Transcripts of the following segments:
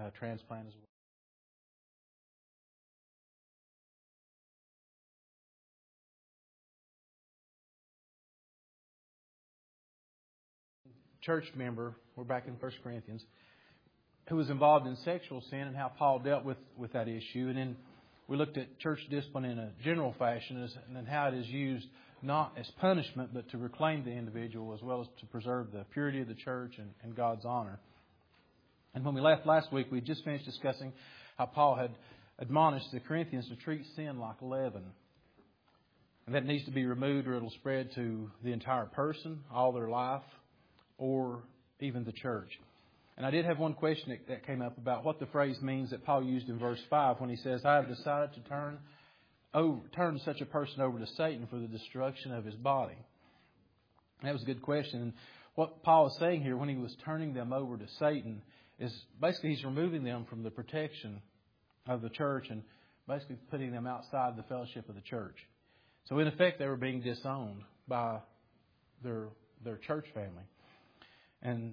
transplant as well. Church member, we're back in 1 Corinthians, who was involved in sexual sin and how Paul dealt with that issue. And then we looked at church discipline in a general fashion and how it is used not as punishment, but to reclaim the individual as well as to preserve the purity of the church and God's honor. And when we left last week, we just finished discussing how Paul had admonished the Corinthians to treat sin like leaven. And that needs to be removed or it'll spread to the entire person, all their life, or even the church. And I did have one question that came up about what the phrase means that Paul used in verse 5 when he says, I have decided to turn such a person over to Satan for the destruction of his body. That was a good question. And what Paul is saying here when he was turning them over to Satan is basically he's removing them from the protection of the church and basically putting them outside the fellowship of the church. So in effect, they were being disowned by their church family. And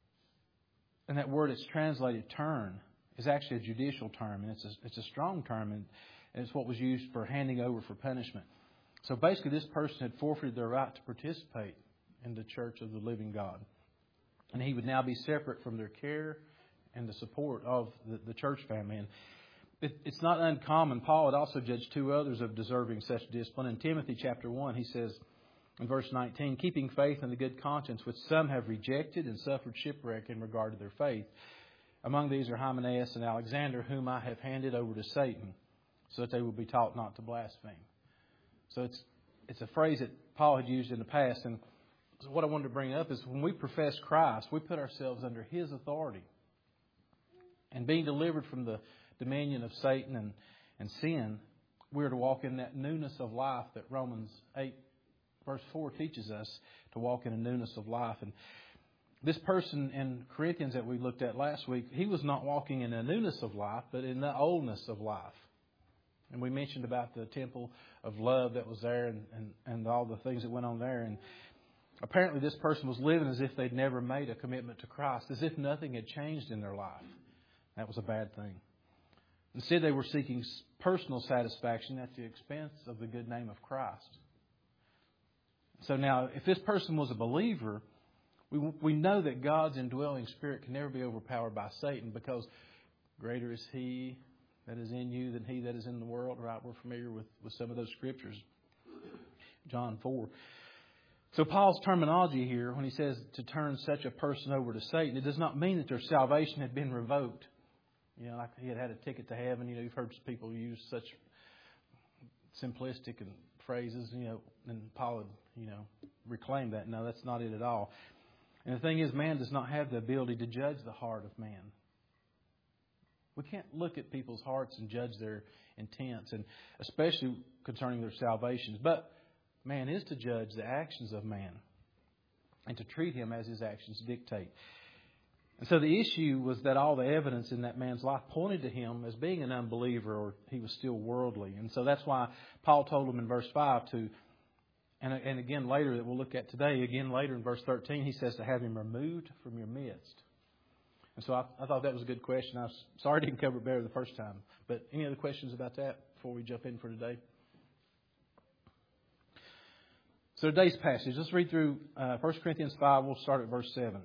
that word that's translated turn is actually a judicial term, and it's a strong term, and it's what was used for handing over for punishment. So basically this person had forfeited their right to participate in the church of the living God. And he would now be separate from their care and the support of the church family. And it's not uncommon. Paul had also judged two others of deserving such discipline. In Timothy chapter 1, he says in verse 19, keeping faith and the good conscience, which some have rejected and suffered shipwreck in regard to their faith. Among these are Hymenaeus and Alexander, whom I have handed over to Satan, so that they will be taught not to blaspheme. So it's a phrase that Paul had used in the past. And so what I wanted to bring up is when we profess Christ, we put ourselves under His authority. And being delivered from the dominion of Satan and sin, we're to walk in that newness of life that Romans 8 verse 4 teaches us to walk in a newness of life. And this person in Corinthians that we looked at last week, he was not walking in a newness of life, but in the oldness of life. And we mentioned about the temple of love that was there and all the things that went on there. And apparently this person was living as if they'd never made a commitment to Christ, as if nothing had changed in their life. That was a bad thing. Instead, they were seeking personal satisfaction at the expense of the good name of Christ. So now, if this person was a believer, we know that God's indwelling Spirit can never be overpowered by Satan, because greater is He that is in you than he that is in the world. Right? We're familiar with some of those scriptures. John 4. So Paul's terminology here, when he says to turn such a person over to Satan, it does not mean that their salvation had been revoked. You know, like he had a ticket to heaven. You know, you've heard people use such simplistic phrases, you know, and Paul had, reclaimed that. No, that's not it at all. And the thing is, man does not have the ability to judge the heart of man. We can't look at people's hearts and judge their intents, and especially concerning their salvations. But man is to judge the actions of man and to treat him as his actions dictate. And so the issue was that all the evidence in that man's life pointed to him as being an unbeliever, or he was still worldly. And so that's why Paul told him in verse 5 to, and again later that we'll look at today, again later in verse 13, he says to have him removed from your midst. And so I thought that was a good question. I was sorry I didn't cover it better the first time. But any other questions about that before we jump in for today? So today's passage, let's read through 1 Corinthians 5. We'll start at verse 7.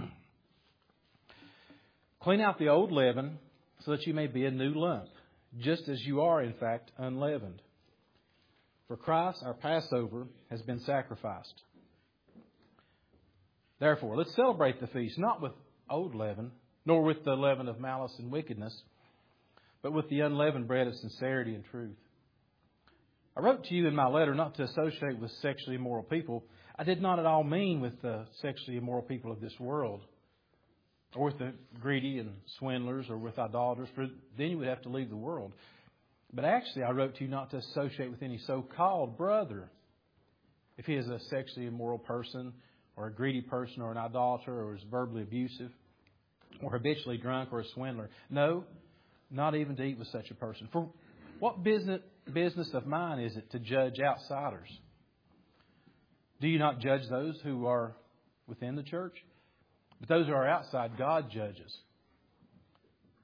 Clean out the old leaven so that you may be a new lump, just as you are, in fact, unleavened. For Christ, our Passover, has been sacrificed. Therefore, let's celebrate the feast, not with old leaven, nor with the leaven of malice and wickedness, but with the unleavened bread of sincerity and truth. I wrote to you in my letter not to associate with sexually immoral people. I did not at all mean with the sexually immoral people of this world, or with the greedy and swindlers, or with idolaters, for then you would have to leave the world. But actually, I wrote to you not to associate with any so-called brother, if he is a sexually immoral person, or a greedy person, or an idolater, or is verbally abusive, or habitually drunk, or a swindler. No, not even to eat with such a person. For what business of mine is it to judge outsiders? Do you not judge those who are within the church? But those who are outside, God judges.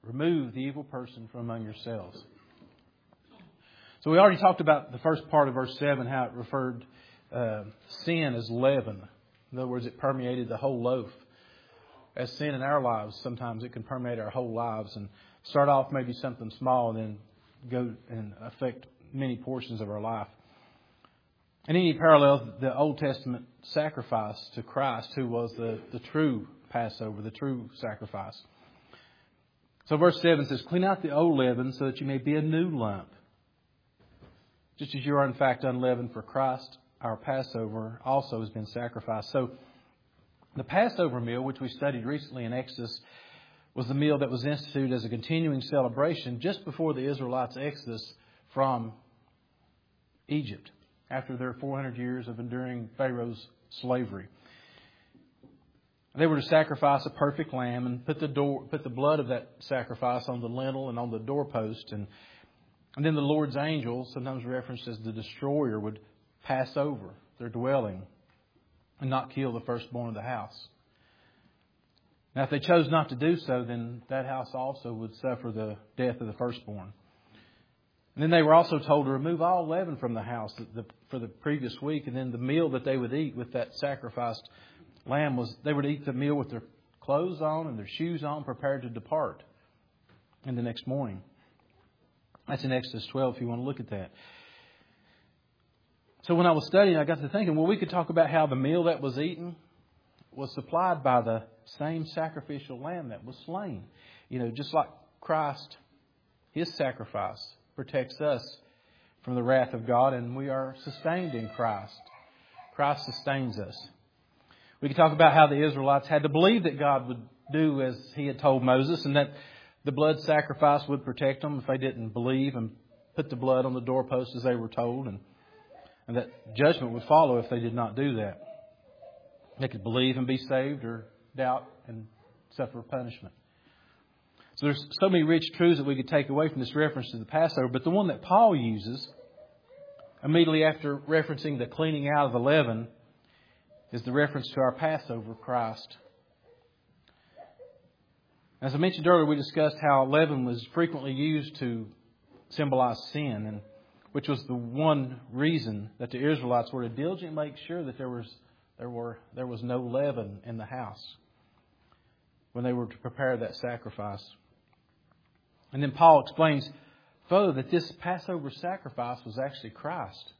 remove the evil person from among yourselves. So we already talked about the first part of verse 7, how it referred sin as leaven. In other words, it permeated the whole loaf. As sin in our lives, sometimes it can permeate our whole lives and start off maybe something small and then go and affect many portions of our life. And any parallel, the Old Testament sacrifice to Christ, who was the true Passover, the true sacrifice. So verse 7 says, clean out the old leaven so that you may be a new lump. Just as you are in fact unleavened for Christ, our Passover also has been sacrificed. So the Passover meal, which we studied recently in Exodus, was the meal that was instituted as a continuing celebration just before the Israelites' exodus from Egypt, after their 400 years of enduring Pharaoh's slavery. They were to sacrifice a perfect lamb and put the blood of that sacrifice on the lintel and on the doorpost. And then the Lord's angel, sometimes referenced as the destroyer, would pass over their dwelling and not kill the firstborn of the house. Now, if they chose not to do so, then that house also would suffer the death of the firstborn. And then they were also told to remove all leaven from the house for the previous week. And then the meal that they would eat with that sacrificed lamb was, they would eat the meal with their clothes on and their shoes on, prepared to depart in the next morning. That's in Exodus 12 if you want to look at that. So when I was studying, I got to thinking, well, we could talk about how the meal that was eaten was supplied by the same sacrificial lamb that was slain. You know, just like Christ, His sacrifice protects us from the wrath of God, and we are sustained in Christ. Christ sustains us. We could talk about how the Israelites had to believe that God would do as He had told Moses, and that the blood sacrifice would protect them if they didn't believe and put the blood on the doorpost as they were told, and that judgment would follow if they did not do that. They could believe and be saved, or doubt and suffer punishment. So there's so many rich truths that we could take away from this reference to the Passover. But the one that Paul uses immediately after referencing the cleaning out of the leaven is the reference to our Passover, Christ. As I mentioned earlier, we discussed how leaven was frequently used to symbolize sin, and which was the one reason that the Israelites were to diligently make sure that there was no leaven in the house when they were to prepare that sacrifice. And then Paul explains further that this Passover sacrifice was actually Christ.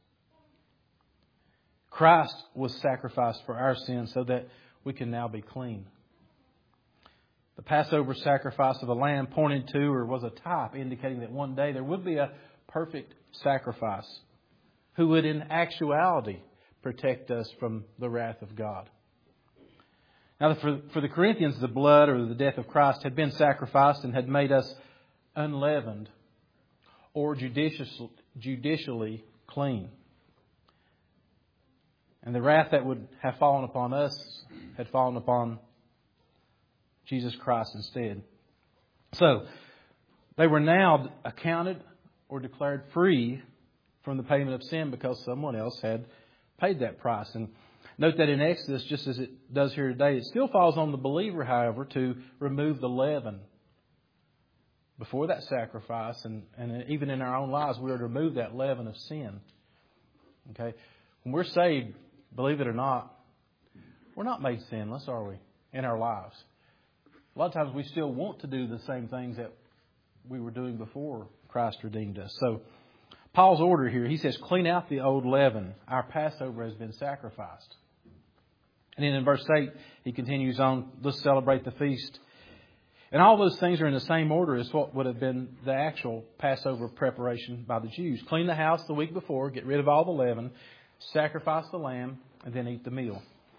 Christ was sacrificed for our sins so that we can now be clean. The Passover sacrifice of a lamb pointed to, or was a type indicating that one day there would be a perfect sacrifice who would in actuality protect us from the wrath of God. Now, for the Corinthians, the blood or the death of Christ had been sacrificed and had made us unleavened or judicially clean. And the wrath that would have fallen upon us had fallen upon Jesus Christ instead. So, they were now accounted or declared free from the payment of sin because someone else had paid that price. And note that in Exodus, just as it does here today, it still falls on the believer, however, to remove the leaven before that sacrifice. And even in our own lives, we are to remove that leaven of sin. Okay? When we're saved, believe it or not, we're not made sinless, are we, in our lives? A lot of times we still want to do the same things that we were doing before Christ redeemed us. So, Paul's order here, he says, clean out the old leaven. Our Passover has been sacrificed. And then in verse 8, he continues on, let's celebrate the feast. And all those things are in the same order as what would have been the actual Passover preparation by the Jews. Clean the house the week before, get rid of all the leaven, sacrifice the lamb, and then eat the meal.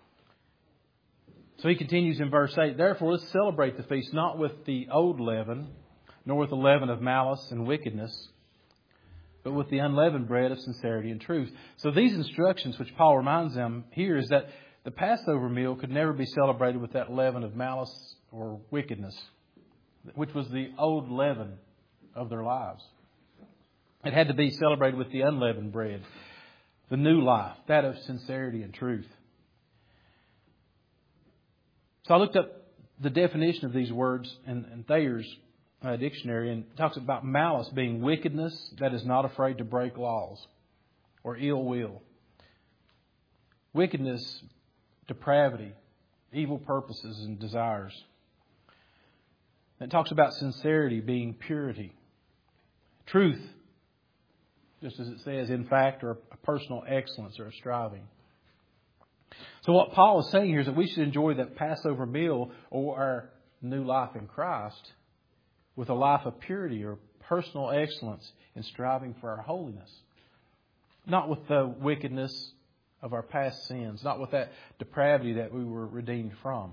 So he continues in verse 8, therefore let's celebrate the feast not with the old leaven, nor with the leaven of malice and wickedness, but with the unleavened bread of sincerity and truth. So these instructions, which Paul reminds them here, is that the Passover meal could never be celebrated with that leaven of malice or wickedness, which was the old leaven of their lives. It had to be celebrated with the unleavened bread, the new life, that of sincerity and truth. So I looked up the definition of these words in Thayer's dictionary, and it talks about malice being wickedness that is not afraid to break laws, or ill will. Wickedness, depravity, evil purposes and desires. And it talks about sincerity being purity. Truth, just as it says, in fact, or a personal excellence or a striving. So what Paul is saying here is that we should enjoy that Passover meal or our new life in Christ with a life of purity or personal excellence in striving for our holiness. Not with the wickedness of our past sins, not with that depravity that we were redeemed from.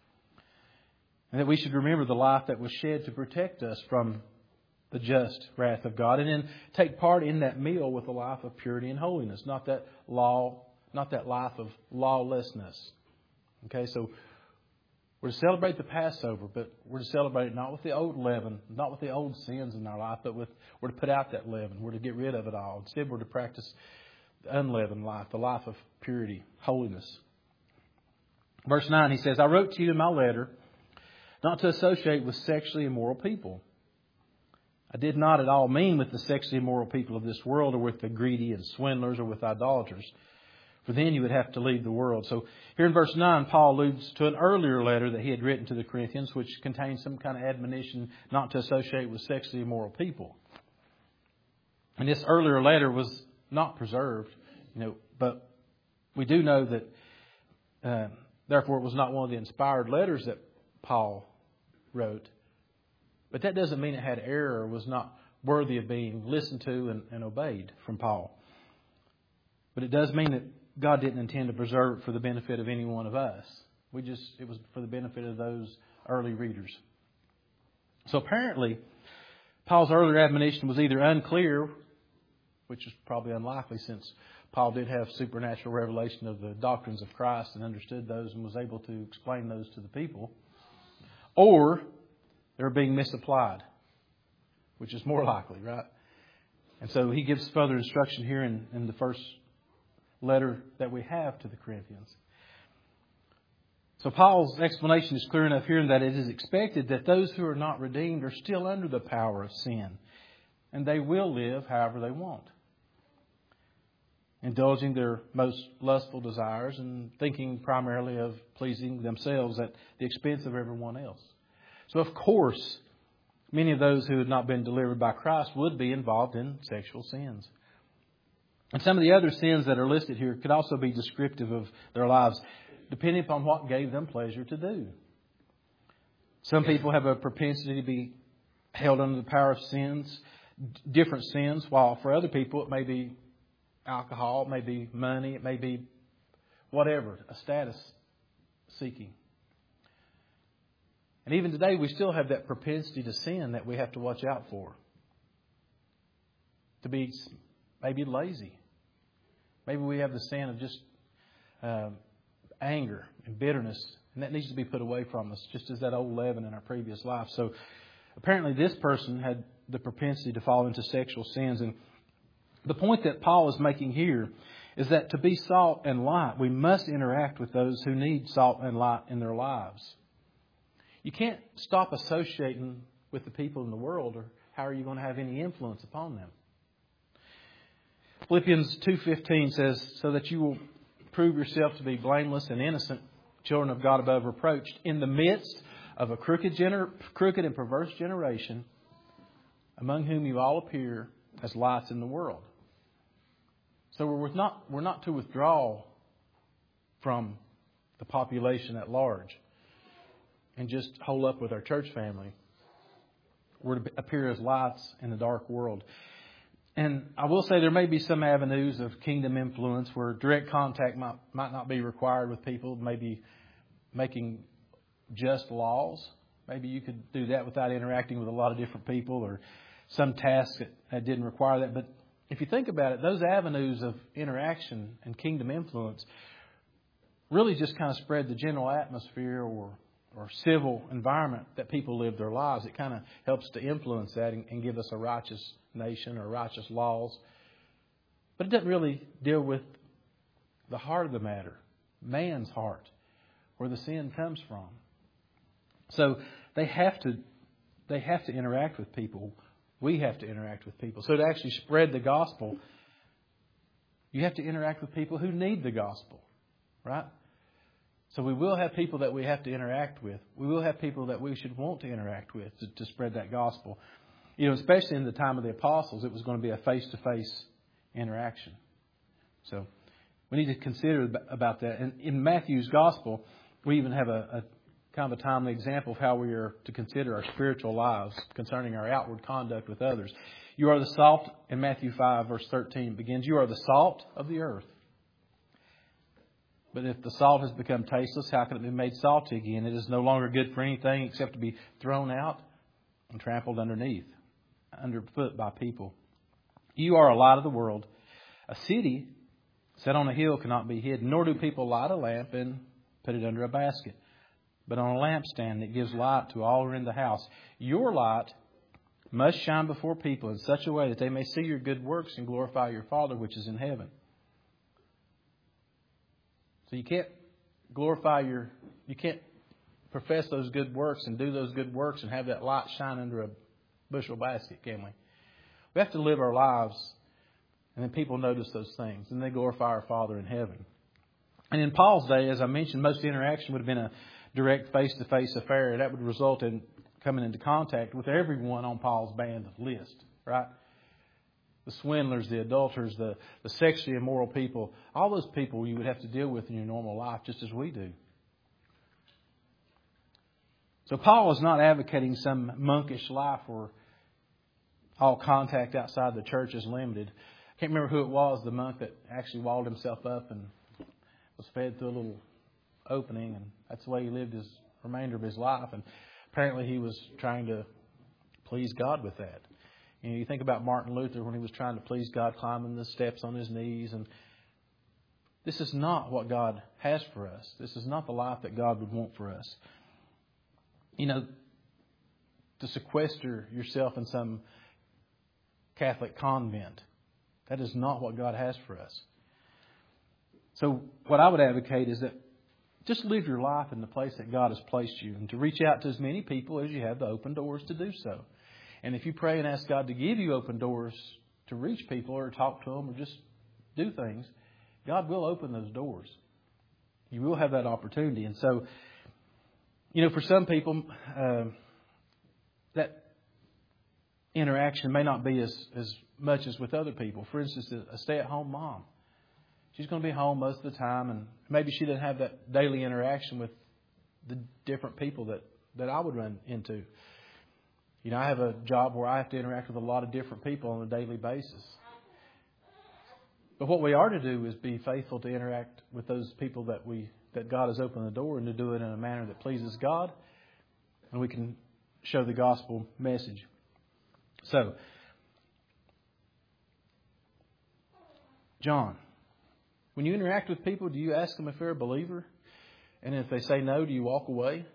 And that we should remember the life that was shed to protect us from the just wrath of God, and then take part in that meal with a life of purity and holiness, not that life of lawlessness. Okay, so we're to celebrate the Passover, but we're to celebrate it not with the old leaven, not with the old sins in our life, but we're to put out that leaven. We're to get rid of it all. Instead, we're to practice the unleavened life, the life of purity, holiness. Verse 9, he says, I wrote to you in my letter not to associate with sexually immoral people. I did not at all mean with the sexually immoral people of this world, or with the greedy and swindlers, or with idolaters. For then you would have to leave the world. So here in verse 9, Paul alludes to an earlier letter that he had written to the Corinthians, which contains some kind of admonition not to associate with sexually immoral people. And this earlier letter was not preserved, but we do know that, therefore, it was not one of the inspired letters that Paul wrote. But that doesn't mean it had error or was not worthy of being listened to and obeyed from Paul. But it does mean that God didn't intend to preserve it for the benefit of any one of us. It was for the benefit of those early readers. So apparently, Paul's earlier admonition was either unclear, which is probably unlikely since Paul did have supernatural revelation of the doctrines of Christ and understood those and was able to explain those to the people, or they were being misapplied, which is more likely, right? And so he gives further instruction here in the first letter that we have to the Corinthians. So Paul's explanation is clear enough here in that it is expected that those who are not redeemed are still under the power of sin, and they will live however they want, indulging their most lustful desires and thinking primarily of pleasing themselves at the expense of everyone else. So of course, many of those who had not been delivered by Christ would be involved in sexual sins. And some of the other sins that are listed here could also be descriptive of their lives, depending upon what gave them pleasure to do. Some people have a propensity to be held under the power of sins, different sins, while for other people it may be alcohol, it may be money, it may be whatever, a status seeking. And even today we still have that propensity to sin that we have to watch out for. To be maybe lazy. Maybe we have the sin of just anger and bitterness, and that needs to be put away from us, just as that old leaven in our previous life. So apparently this person had the propensity to fall into sexual sins. And the point that Paul is making here is that to be salt and light, we must interact with those who need salt and light in their lives. You can't stop associating with the people in the world, or how are you going to have any influence upon them? Philippians 2:15 says, so that you will prove yourself to be blameless and innocent, children of God above reproach, in the midst of a crooked and perverse generation, among whom you all appear as lights in the world. So we're not to withdraw from the population at large and just hole up with our church family. We're to appear as lights in the dark world. And I will say there may be some avenues of kingdom influence where direct contact might not be required with people, maybe making just laws. Maybe you could do that without interacting with a lot of different people, or some tasks that didn't require that. But if you think about it, those avenues of interaction and kingdom influence really just kind of spread the general atmosphere or civil environment that people live their lives. It kind of helps to influence that and give us a righteous nation or righteous laws. But it doesn't really deal with the heart of the matter, man's heart, where the sin comes from. So they have to they have to interact with people. We have to interact with people. So to actually spread the gospel, you have to interact with people who need the gospel, right? So we will have people that we have to interact with. We will have people that we should want to interact with to spread that gospel. You know, especially in the time of the apostles, it was going to be a face-to-face interaction. So we need to consider about that. And in Matthew's gospel, we even have a kind of a timely example of how we are to consider our spiritual lives concerning our outward conduct with others. You are the salt, in Matthew 5, verse 13 begins, you are the salt of the earth. But if the salt has become tasteless, how can it be made salty again? It is no longer good for anything except to be thrown out and trampled underfoot by people. You are a light of the world. A city set on a hill cannot be hidden, nor do people light a lamp and put it under a basket, but on a lampstand that gives light to all who are in the house. Your light must shine before people in such a way that they may see your good works and glorify your Father which is in heaven. So you can't you can't profess those good works and do those good works and have that light shine under a bushel basket, can we? We have to live our lives, and then people notice those things, and they glorify our Father in heaven. And in Paul's day, as I mentioned, most of the interaction would have been a direct face-to-face affair. That would result in coming into contact with everyone on Paul's band list, right? The swindlers, the adulterers, the sexually immoral people, all those people you would have to deal with in your normal life just as we do. So Paul is not advocating some monkish life where all contact outside the church is limited. I can't remember who it was, the monk that actually walled himself up and was fed through a little opening, and that's the way he lived his remainder of his life. And apparently he was trying to please God with that. You know, you think about Martin Luther when he was trying to please God, climbing the steps on his knees. And this is not what God has for us. This is not the life that God would want for us. You know, to sequester yourself in some Catholic convent, that is not what God has for us. So what I would advocate is that just live your life in the place that God has placed you, and to reach out to as many people as you have the open doors to do so. And if you pray and ask God to give you open doors to reach people or talk to them or just do things, God will open those doors. You will have that opportunity. And so, you know, for some people, that interaction may not be as much as with other people. For instance, a stay-at-home mom. She's going to be home most of the time, and maybe she doesn't have that daily interaction with the different people that I would run into. You know, I have a job where I have to interact with a lot of different people on a daily basis. But what we are to do is be faithful to interact with those people that God has opened the door, and to do it in a manner that pleases God, and we can show the gospel message. So, John, when you interact with people, do you ask them if they're a believer? And if they say no, do you walk away?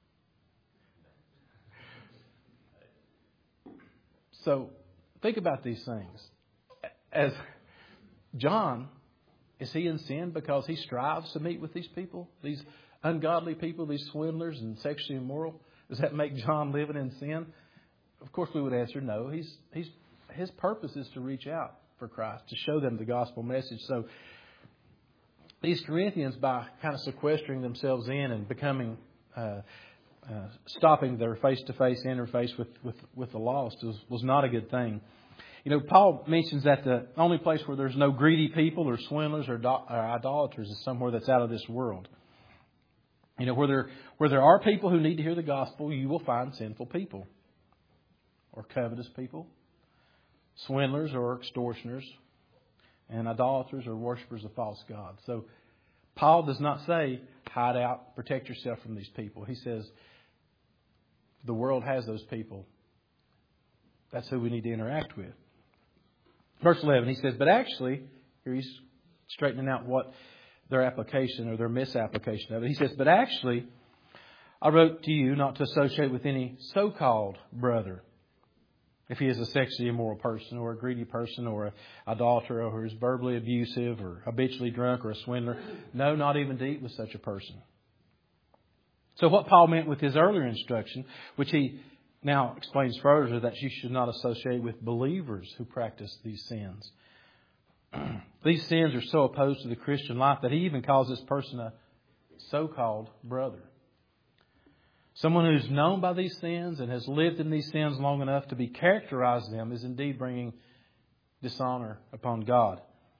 So think about these things. As John, is he in sin because he strives to meet with these people, these ungodly people, these swindlers and sexually immoral? Does that make John living in sin? Of course we would answer no. His purpose is to reach out for Christ, to show them the gospel message. So these Corinthians, by kind of sequestering themselves in and becoming stopping their face-to-face interface with the lost was not a good thing. You know, Paul mentions that the only place where there's no greedy people or swindlers or idolaters is somewhere that's out of this world. You know, where there are people who need to hear the gospel, you will find sinful people, or covetous people, swindlers or extortioners, and idolaters or worshippers of false gods. So Paul does not say hide out, protect yourself from these people. He says the world has those people. That's who we need to interact with. Verse 11, he says, but actually, here he's straightening out what their application or their misapplication of it. He says, but actually, I wrote to you not to associate with any so-called brother, if he is a sexually immoral person or a greedy person or an adulterer or is verbally abusive or habitually drunk or a swindler. No, not even to eat with such a person. So what Paul meant with his earlier instruction, which he now explains further that you should not associate with believers who practice these sins. These sins are so opposed to the Christian life that he even calls this person a so-called brother. Someone who's known by these sins and has lived in these sins long enough to be characterized them is indeed bringing dishonor upon God.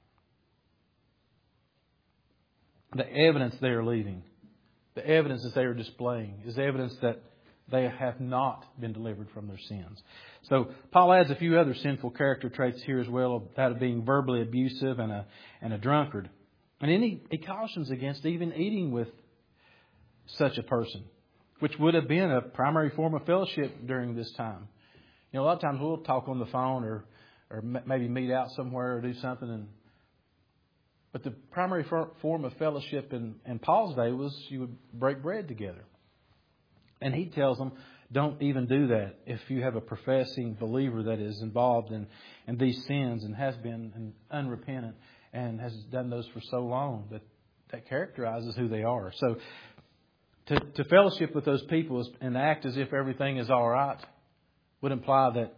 The evidence they are leaving, the evidence that they are displaying, is evidence that they have not been delivered from their sins. So Paul adds a few other sinful character traits here as well, that of being verbally abusive and a drunkard. And then he cautions against even eating with such a person, which would have been a primary form of fellowship during this time. You know, a lot of times we'll talk on the phone or maybe meet out somewhere or do something. But the primary form of fellowship in Paul's day was you would break bread together. And he tells them, don't even do that if you have a professing believer that is involved in these sins and has been unrepentant and has done those for so long that characterizes who they are. So to fellowship with those people and act as if everything is all right would imply that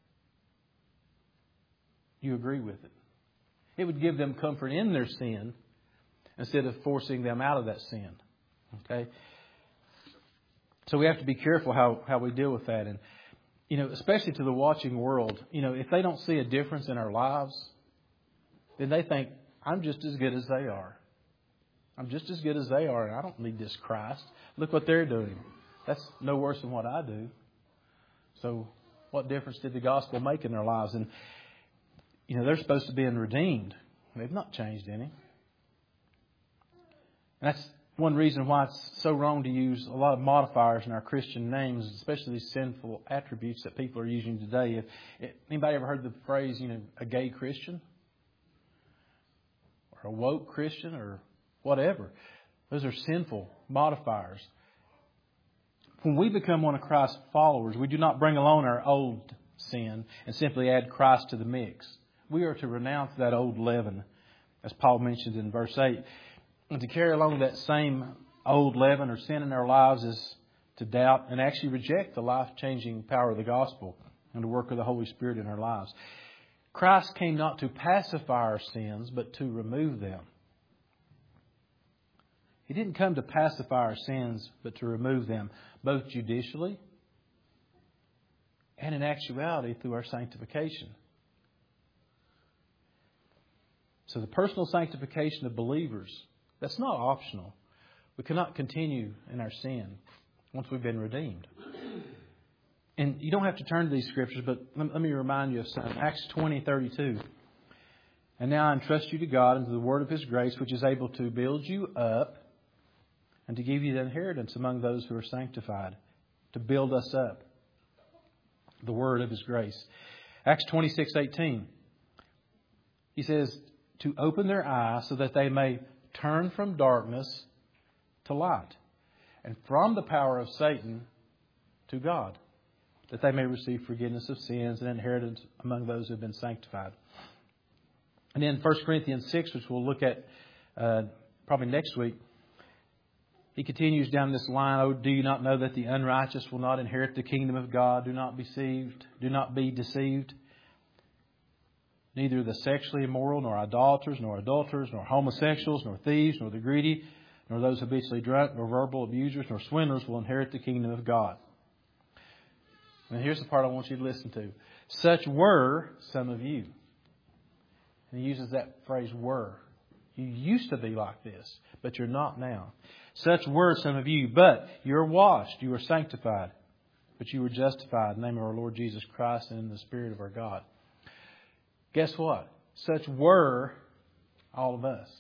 you agree with it. It would give them comfort in their sin instead of forcing them out of that sin. Okay? So we have to be careful how we deal with that. And, you know, especially to the watching world, you know, if they don't see a difference in our lives, then they think, I'm just as good as they are. I'm just as good as they are, and I don't need this Christ. Look what they're doing. That's no worse than what I do. So what difference did the gospel make in their lives? And, you know, they're supposed to be redeemed. They've not changed any. And that's one reason why it's so wrong to use a lot of modifiers in our Christian names, especially these sinful attributes that people are using today. If anybody ever heard the phrase, you know, a gay Christian? Or a woke Christian? Or whatever. Those are sinful modifiers. When we become one of Christ's followers, we do not bring along our old sin and simply add Christ to the mix. We are to renounce that old leaven, as Paul mentions in verse 8. And to carry along that same old leaven or sin in our lives is to doubt and actually reject the life-changing power of the gospel and the work of the Holy Spirit in our lives. Christ came not to pacify our sins, but to remove them. He didn't come to pacify our sins, but to remove them, both judicially and in actuality through our sanctification. So the personal sanctification of believers, that's not optional. We cannot continue in our sin once we've been redeemed. And you don't have to turn to these scriptures, but let me remind you of something. Acts 20:32. And now I entrust you to God and to the word of His grace, which is able to build you up and to give you the inheritance among those who are sanctified. To build us up. The word of His grace. Acts 26:18. He says, to open their eyes so that they may turn from darkness to light, and from the power of Satan to God, that they may receive forgiveness of sins and inheritance among those who have been sanctified. And then 1 Corinthians 6, which we'll look at probably next week, he continues down this line, oh, do you not know that the unrighteous will not inherit the kingdom of God? Do not be deceived. Neither the sexually immoral, nor idolaters, nor adulterers, nor homosexuals, nor thieves, nor the greedy, nor those habitually drunk, nor verbal abusers, nor swindlers will inherit the kingdom of God. And here's the part I want you to listen to. Such were some of you. And he uses that phrase, were. You used to be like this, but you're not now. Such were some of you, but you're washed, you are sanctified, but you were justified in the name of our Lord Jesus Christ and in the Spirit of our God. Guess what? Such were all of us.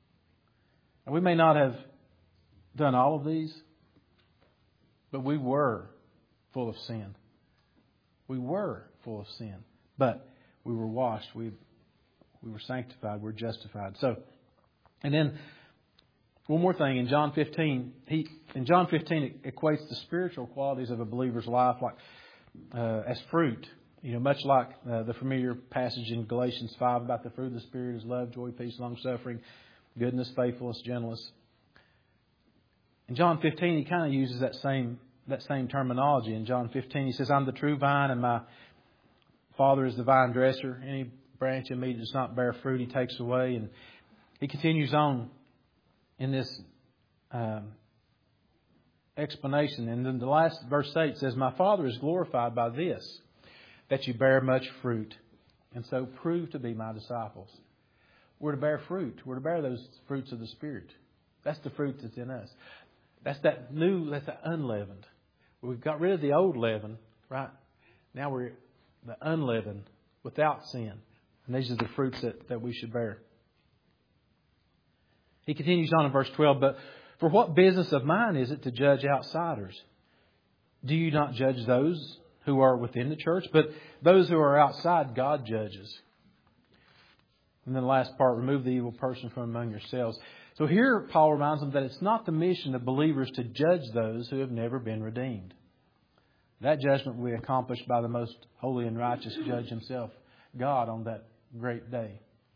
And we may not have done all of these, but we were full of sin. We were full of sin, but we were washed. We were sanctified. We were justified. So, and then one more thing in John 15. It equates the spiritual qualities of a believer's life like as fruit. You know, much like the familiar passage in Galatians 5 about the fruit of the Spirit is love, joy, peace, long-suffering, goodness, faithfulness, gentleness. In John 15, he kind of uses that that same terminology. In John 15, He says, I'm the true vine and my Father is the vine dresser. Any branch in me that does not bear fruit, He takes away. And He continues on in this explanation. And then the last verse 8 says, my Father is glorified by this, that you bear much fruit, and so prove to be my disciples. We're to bear fruit. We're to bear those fruits of the Spirit. That's the fruit that's in us. That's that unleavened. We've got rid of the old leaven, right? Now we're the unleavened, without sin. And these are the fruits that we should bear. He continues on in verse 12, but for what business of mine is it to judge outsiders? Do you not judge those who are within the church? But those who are outside, God judges. And then the last part, remove the evil person from among yourselves. So here Paul reminds them that it's not the mission of believers to judge those who have never been redeemed. That judgment will be accomplished by the most holy and righteous judge Himself, God, on that great day.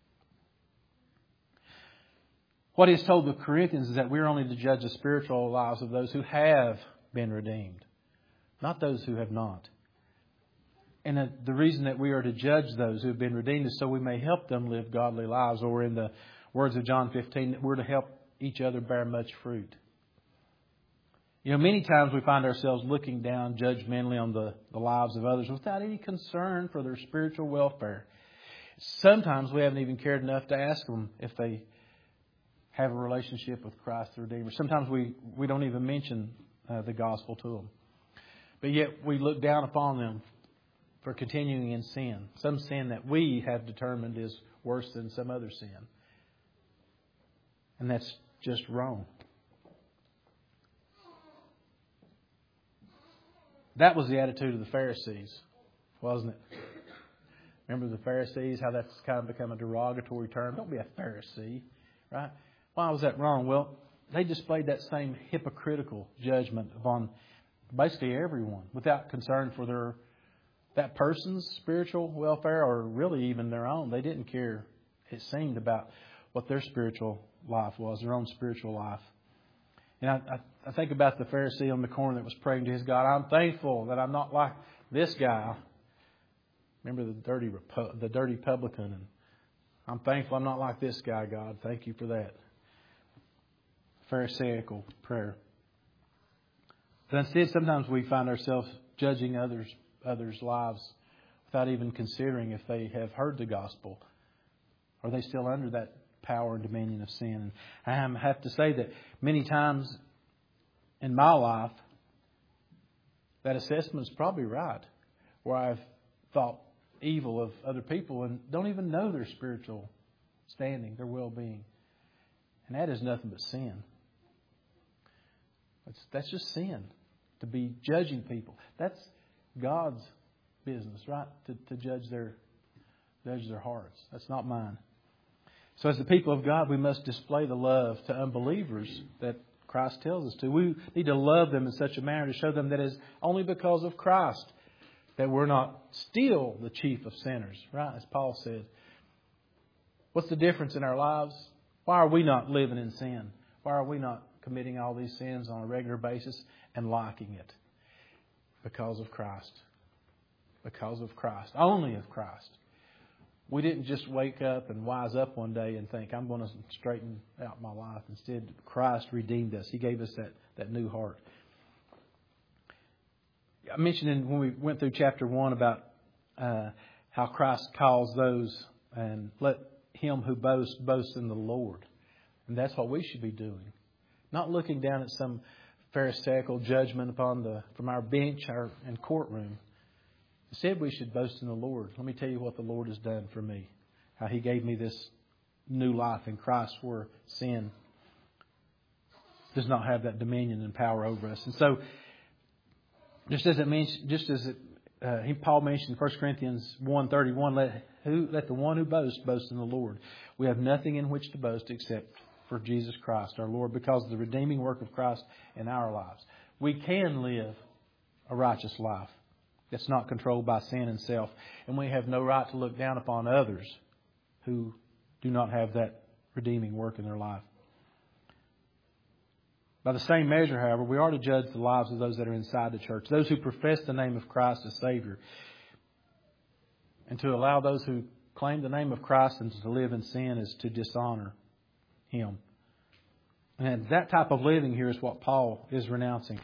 What He's told the Corinthians is that we're only to judge the spiritual lives of those who have been redeemed, not those who have not. And the reason that we are to judge those who have been redeemed is so we may help them live godly lives. Or in the words of John 15, that we're to help each other bear much fruit. You know, many times we find ourselves looking down judgmentally on the lives of others without any concern for their spiritual welfare. Sometimes we haven't even cared enough to ask them if they have a relationship with Christ the Redeemer. Sometimes we don't even mention the gospel to them. But yet we look down upon them for continuing in sin. Some sin that we have determined is worse than some other sin. And that's just wrong. That was the attitude of the Pharisees, wasn't it? Remember the Pharisees, how that's kind of become a derogatory term? Don't be a Pharisee, right? Why was that wrong? Well, they displayed that same hypocritical judgment upon basically everyone without concern for that person's spiritual welfare or really even their own. They didn't care, it seemed, about what their spiritual life was, their own spiritual life. And I think about the Pharisee on the corner that was praying to his God, I'm thankful that I'm not like this guy. Remember the dirty publican. And I'm thankful I'm not like this guy, God. Thank you for that. Pharisaical prayer. But instead, sometimes we find ourselves judging others' lives without even considering if they have heard the gospel. Are they still under that power and dominion of sin? And I have to say that many times in my life, that assessment is probably right. Where I've thought evil of other people and don't even know their spiritual standing, their well-being. And that is nothing but sin. That's just sin. To be judging people. That's God's business, right? To judge their hearts. That's not mine. So as the people of God, we must display the love to unbelievers that Christ tells us to. We need to love them in such a manner to show them that it is only because of Christ that we're not still the chief of sinners, right? As Paul said. What's the difference in our lives? Why are we not living in sin? Why are we not committing all these sins on a regular basis and liking it? Because of Christ. Because of Christ. Only of Christ. We didn't just wake up and wise up one day and think, I'm going to straighten out my life. Instead, Christ redeemed us. He gave us that new heart. I mentioned when we went through chapter 1 about how Christ calls those and let him who boasts, boast in the Lord. And that's what we should be doing. Not looking down at some Pharisaical judgment from our bench and courtroom. Instead, we should boast in the Lord. Let me tell you what the Lord has done for me. How He gave me this new life in Christ where sin does not have that dominion and power over us. And so, Paul mentioned in 1 Corinthians 1:31, let the one who boasts boast in the Lord. We have nothing in which to boast except for Jesus Christ, our Lord, because of the redeeming work of Christ in our lives. We can live a righteous life that's not controlled by sin and self. And we have no right to look down upon others who do not have that redeeming work in their life. By the same measure, however, we are to judge the lives of those that are inside the church, those who profess the name of Christ as Savior, and to allow those who claim the name of Christ and to live in sin is to dishonor Him. And that type of living here is what Paul is renouncing.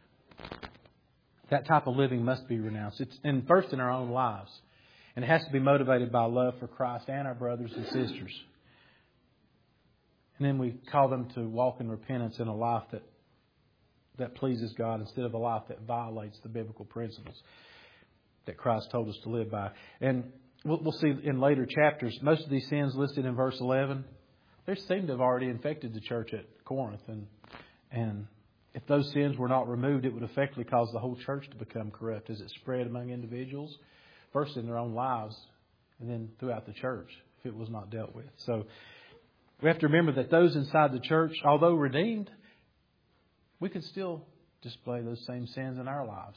That type of living must be renounced. It's first in our own lives. And it has to be motivated by love for Christ and our brothers and sisters. And then we call them to walk in repentance in a life that pleases God instead of a life that violates the biblical principles that Christ told us to live by. And we'll see in later chapters, most of these sins listed in verse 11, they seem to have already infected the church at Corinth. And if those sins were not removed, it would effectively cause the whole church to become corrupt as it spread among individuals, first in their own lives and then throughout the church if it was not dealt with. So we have to remember that those inside the church, although redeemed, we can still display those same sins in our lives.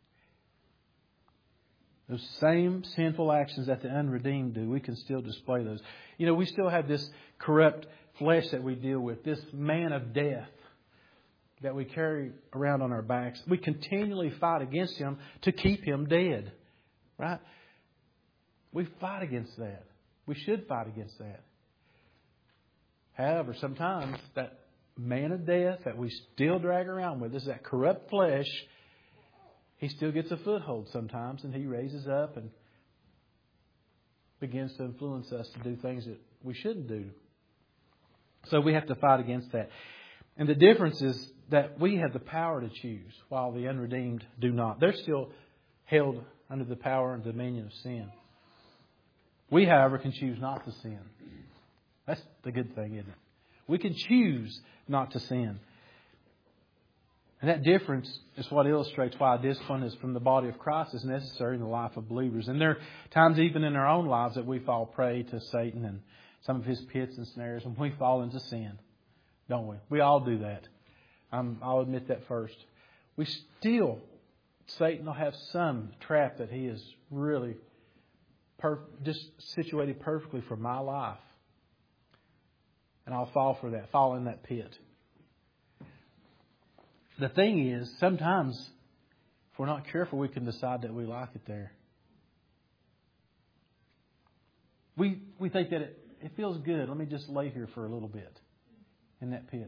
Those same sinful actions that the unredeemed do, we can still display those. You know, we still have this corrupt flesh that we deal with, this man of death that we carry around on our backs. We continually fight against him to keep him dead. Right? We fight against that. We should fight against that. However, sometimes that man of death that we still drag around with us, that corrupt flesh, he still gets a foothold sometimes, and he raises up and begins to influence us to do things that we shouldn't do. So we have to fight against that. And the difference is that we have the power to choose, while the unredeemed do not. They're still held under the power and dominion of sin. We, however, can choose not to sin. That's the good thing, isn't it? We can choose not to sin. And that difference is what illustrates why discipline is from the body of Christ is necessary in the life of believers. And there are times even in our own lives that we fall prey to Satan and some of his pits and snares, and we fall into sin, don't we? We all do that. I'll admit that first. We still, Satan will have some trap that he is really just situated perfectly for my life. And I'll fall for that, fall in that pit. The thing is, sometimes, if we're not careful, we can decide that we like it there. We think that it feels good. Let me just lay here for a little bit in that pit.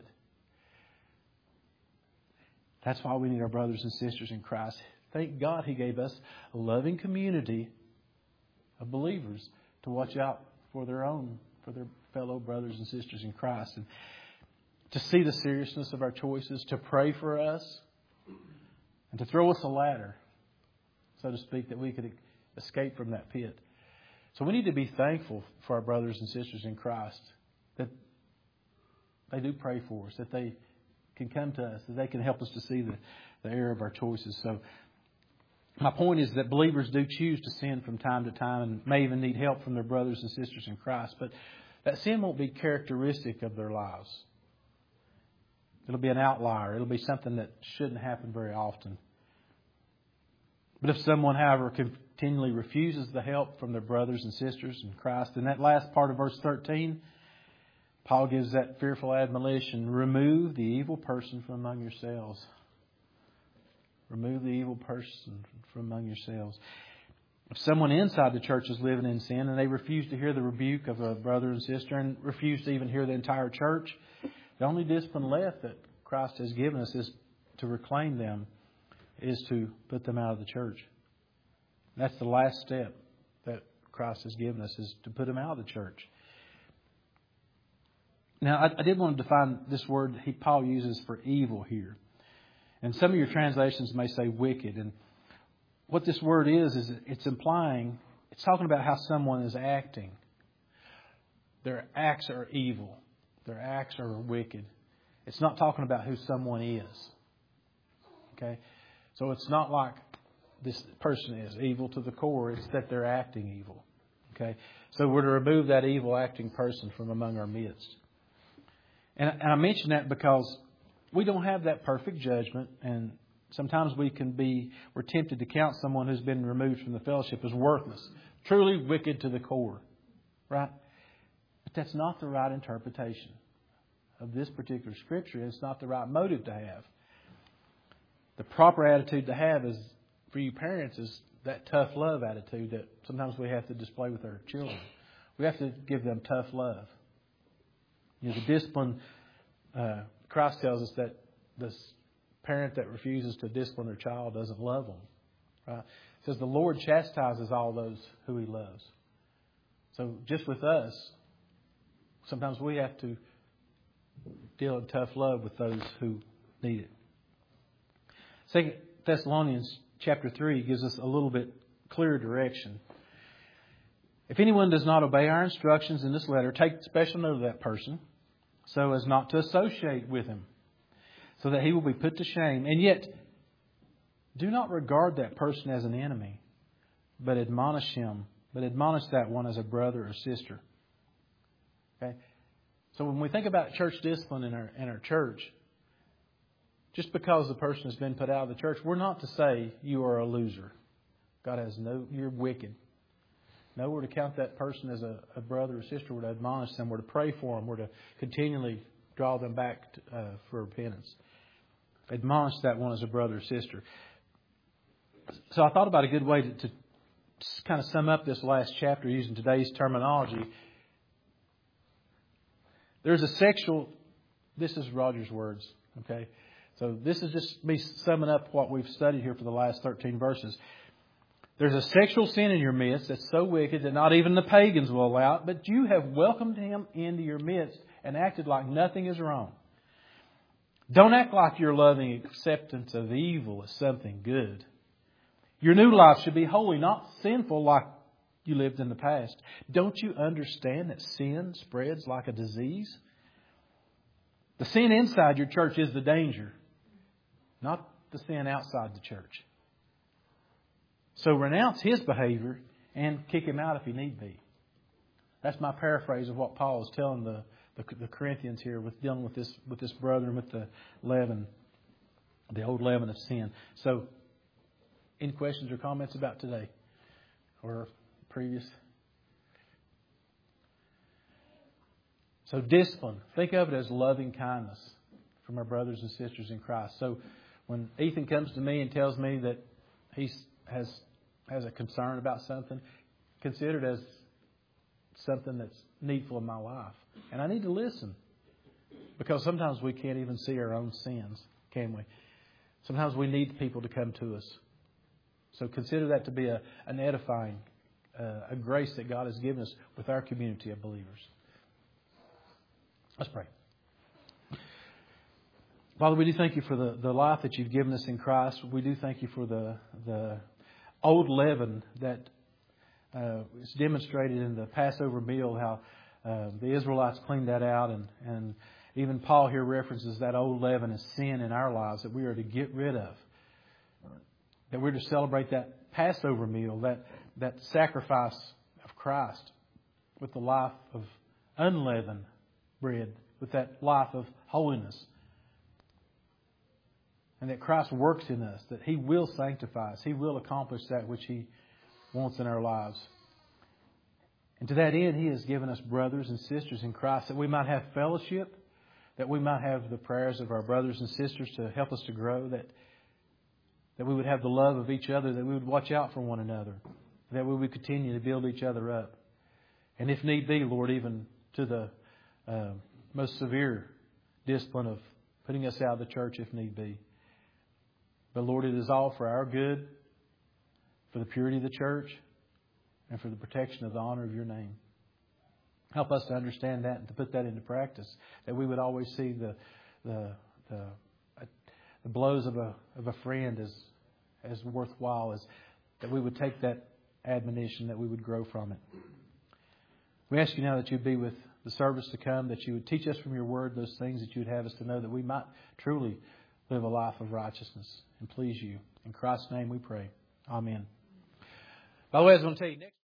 That's why we need our brothers and sisters in Christ. Thank God He gave us a loving community of believers to watch out for their fellow brothers and sisters in Christ. And to see the seriousness of our choices, to pray for us, and to throw us a ladder, so to speak, that we could escape from that pit. So we need to be thankful for our brothers and sisters in Christ, that they do pray for us, that they can come to us, that they can help us to see the error of our choices. So my point is that believers do choose to sin from time to time and may even need help from their brothers and sisters in Christ. But that sin won't be characteristic of their lives. It'll be an outlier. It'll be something that shouldn't happen very often. But if someone, however, continually refuses the help from their brothers and sisters in Christ, in that last part of verse 13, Paul gives that fearful admonition: remove the evil person from among yourselves. Remove the evil person from among yourselves. If someone inside the church is living in sin and they refuse to hear the rebuke of a brother and sister and refuse to even hear the entire church, the only discipline left that Christ has given us is to reclaim them, is to put them out of the church. And that's the last step that Christ has given us, is to put them out of the church. Now, I did want to define this word Paul uses for evil here. And some of your translations may say wicked. And what this word is it's talking about how someone is acting. Their acts are evil. Their acts are wicked. It's not talking about who someone is. Okay? So it's not like this person is evil to the core. It's that they're acting evil. Okay? So we're to remove that evil acting person from among our midst. And I mention that because we don't have that perfect judgment, and sometimes we're tempted to count someone who's been removed from the fellowship as worthless, truly wicked to the core, right? But that's not the right interpretation of this particular scripture. It's not the right motive to have. The proper attitude to have is, for you parents, is that tough love attitude that sometimes we have to display with our children. We have to give them tough love. You know, the discipline, Christ tells us that the parent that refuses to discipline their child doesn't love them. Right? It says the Lord chastises all those who He loves. So just with us, sometimes we have to deal in tough love with those who need it. 2 Thessalonians chapter 3 gives us a little bit clearer direction. If anyone does not obey our instructions in this letter, take special note of that person so as not to associate with him, so that he will be put to shame. And yet, do not regard that person as an enemy, but admonish him. But admonish that one as a brother or sister. Okay? So when we think about church discipline in our church, just because the person has been put out of the church, we're not to say you are a loser. God has you're wicked. No, we're to count that person as a brother or sister. We're to admonish them. We're to pray for them. We're to continually draw them back for repentance. Admonish that one as a brother or sister. So I thought about a good way to kind of sum up this last chapter using today's terminology. There's a sexual... This is Roger's words, okay? So this is just me summing up what we've studied here for the last 13 verses. There's a sexual sin in your midst that's so wicked that not even the pagans will allow it, but you have welcomed him into your midst and acted like nothing is wrong. Don't act like your loving acceptance of evil is something good. Your new life should be holy, not sinful like you lived in the past. Don't you understand that sin spreads like a disease? The sin inside your church is the danger, not the sin outside the church. So renounce his behavior and kick him out if you need be. That's my paraphrase of what Paul is telling the Corinthians here with dealing with this brother and with the leaven, the old leaven of sin. So, any questions or comments about today or previous? So discipline. Think of it as loving kindness from our brothers and sisters in Christ. So when Ethan comes to me and tells me that he has a concern about something, consider it as something that's needful in my life. And I need to listen. Because sometimes we can't even see our own sins, can we? Sometimes we need people to come to us. So consider that to be an edifying, a grace that God has given us with our community of believers. Let's pray. Father, we do thank you for the life that you've given us in Christ. We do thank you for the old leaven that is demonstrated in the Passover meal, how the Israelites cleaned that out. And even Paul here references that old leaven as sin in our lives that we are to get rid of. That we're to celebrate that Passover meal, that sacrifice of Christ with the life of unleavened bread, with that life of holiness. And that Christ works in us, that He will sanctify us. He will accomplish that which He wants in our lives. And to that end, He has given us brothers and sisters in Christ that we might have fellowship, that we might have the prayers of our brothers and sisters to help us to grow, that we would have the love of each other, that we would watch out for one another, that we would continue to build each other up. And if need be, Lord, even to the most severe discipline of putting us out of the church if need be. But Lord, it is all for our good, for the purity of the church, and for the protection of the honor of your name. Help us to understand that and to put that into practice, that we would always see the blows of a friend as worthwhile, as that we would take that admonition, that we would grow from it. We ask you now that you'd be with the service to come, that you would teach us from your word those things that you would have us to know, that we might truly live a life of righteousness and please you. In Christ's name we pray. Amen. By the way, I was going to tell you next